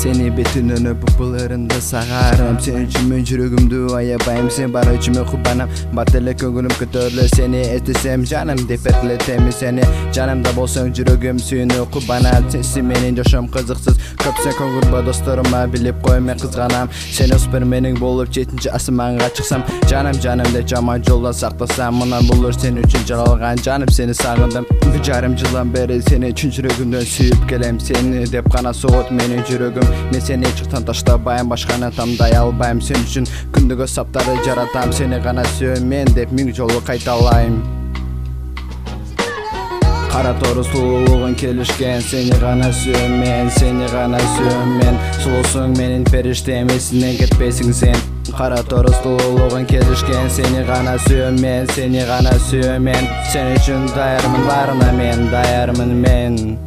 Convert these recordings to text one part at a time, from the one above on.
Seni betinin öpüp bılarında sağarım. Sen için ben жүрөгümдү аябайм. Sen бар içime kubanam. Batele көңүлүм көтөрүлө seni etesem canım depetile temi seni. Canımda bolsоң жүрөгүм сүйүнү кубанат. Sensiz менин жашоом кызыксыз. Көпсен көңүлбө досторума билип кой мен кызганам. Сен өспөр менин болуп 7-ci асманга чыксам. Canım деп жаман жолдон сактасам. Мындан булур сен үчүн жаралган жаным сени сагындым. 1 жарым жылдан бери сени үчүн жүрөгүмдөн сүйүп келем. Сени деп гана соот менин жүрөгүм. Мен сени чыктан таштабайм, башканы тамдай албайм. Sen үчүн күндүгө саптары жаратам. Сени гана сүйөмүн деп 1000 жолу кайталайм. Кара тору сулуулугун келишкен. Сени гана сүйөмүн, сени гана сүйөмүн. Сулуусуң менин периштем, эсиңден кетпейсиң сен. Кара тору сулуулугун келишкен. Сени гана сүйөмүн, сени гана сүйөмүн. Sen үчүн даярмын баарына мен, даярмын мен.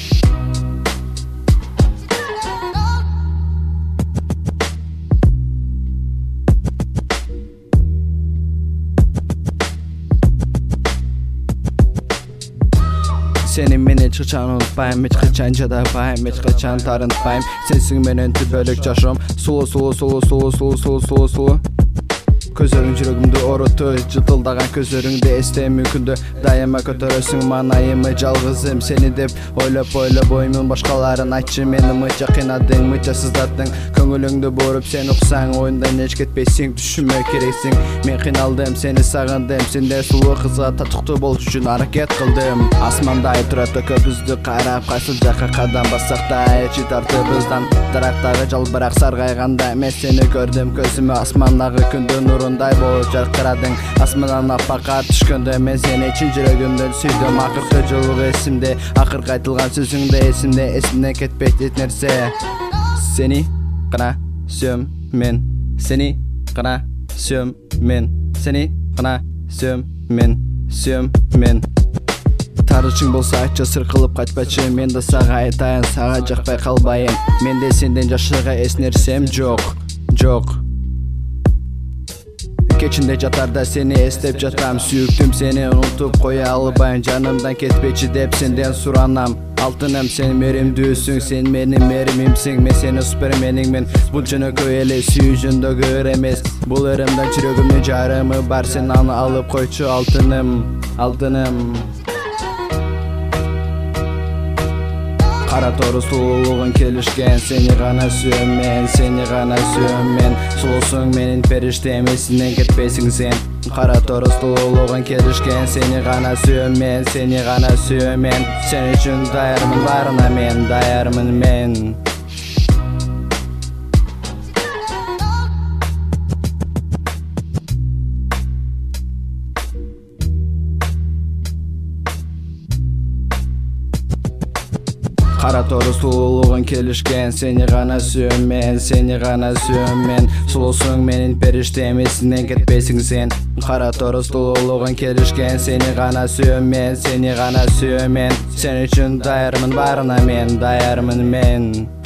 Seni meni hiç kaçan unutmayım, hiç kaçan jadabayım, hiç kaçan tarıntmayım. Sensin menen tübölük жашоом, сулуу. Көзөрүң жүрөгүмдү ороту, жытылдаган көзөрүңдү эстей мүмкүндү. Дайыма көтөрөсүң маанайымы жалгызым сени деп ойлоп оймун. Башкаларын айтчы мени мынча кыйнадың, мынча сыздаттың. Көңүлүңдү буруп сен уксаң, оюндан эч кетпейсиң, түшүмө керексиң. Мен кыйналдым, сени сагындым, сендей сулуу кызга татыктуу болуш үчүн аракет кылдым. Асмандай турат көбүздү карап, кайсы жакка кадам бассак да эчи тартыбыздан. Дарактагы жалбырак саргайганда мен сени көрдүм көзүмө, асмандагы күндүн нурундай болуп жаркырадың. Асмандан аппакка түшкөндө мен сени чын жүрөгүмдөн сүйдүм. Акыркы жолу эсимде, акыркы айтылган сөзүң да эсимде, эсимден кетпейт эч нерсе. Seni gana sүйөм мен, seni gana sүйөм мен, seni gana sүйөм мен. Тарышың болса айтчы, сыр кылып качпачы. Мен да сага айтайын, сага жакпай калбайын. Менде сенден жашырга эч нерсем жок. Кечинде жатарда сени эстеп жатам. Сүйүктүм сени унутуп коя албайм. Жанымдан кетпечи деп сенден суранам. Алтыным сен меримдүүсүң, сен менин меримимсиң. Мен сени супермениңмин. Бул жөнөкөй эле сүйүүжүндөгү эмес. Бул ырымда жүрөгүмдүн жарымы бар. Сен аны алып койчу алтыным. Кара тору сулуулугун келишкен. Сени гана сүйөмүн, сени гана сүйөмүн. Сулуусуң менин периштем, эсиңден кетпейсиң сен. Кара тору сулуулугун келишкен. Сени гана сүйөмүн, сени гана сүйөмүн. Sen үчүн даярмын баарына мен, даярмын мен. Кара тору сулуулугун келишкен. Сени гана сүйөмүн, сени гана сүйөмүн. Сулуусуң менин периштем, эсиңден кетпейсиң сен. Кара тору сулуулугун келишкен. Сени гана сүйөмүн, сени гана сүйөмүн. Sen үчүн даярмын баарына мен, даярмын мен.